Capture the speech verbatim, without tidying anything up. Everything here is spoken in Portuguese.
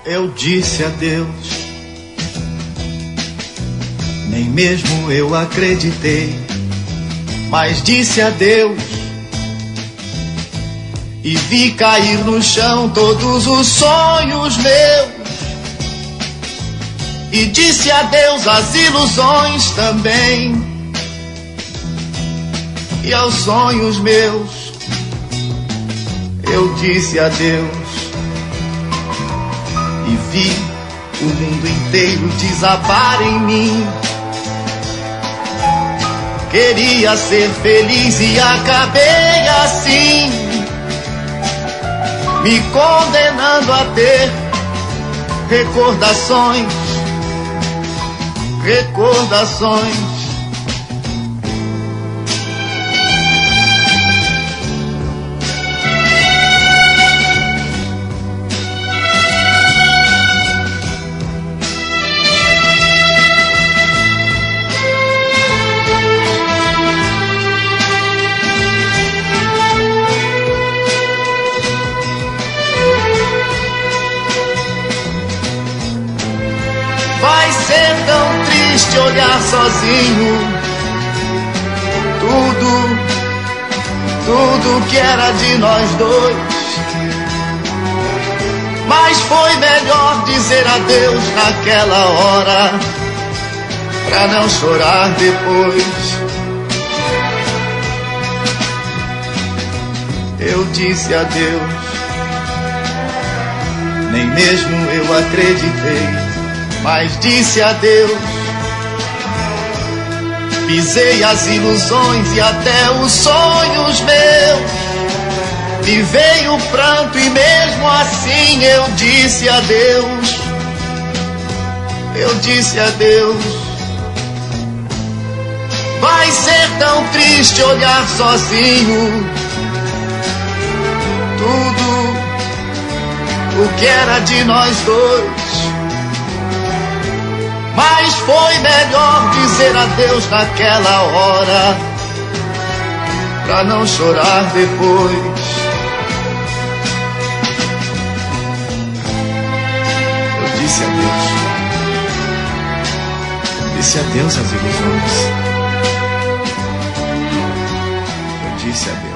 Eu disse a Deus, nem mesmo eu acreditei, mas disse a Deus, e vi cair no chão todos os sonhos meus. E disse a Deus as ilusões também, e aos sonhos meus eu disse a Deus, e vi o mundo inteiro desabar em mim. Queria ser feliz e acabei assim, me condenando a ter recordações, recordações. Vai ser tão triste olhar sozinho tudo, tudo que era de nós dois. Mas foi melhor dizer adeus naquela hora, pra não chorar depois. Eu disse adeus, nem mesmo eu acreditei, mas disse adeus. Pisei as ilusões e até os sonhos meus. Me veio o pranto e mesmo assim eu disse adeus. Eu disse adeus. Vai ser tão triste olhar sozinho tudo o que era de nós dois. Mas foi melhor dizer adeus naquela hora, pra não chorar depois. Eu disse adeus, disse adeus às ilusões. Eu disse adeus.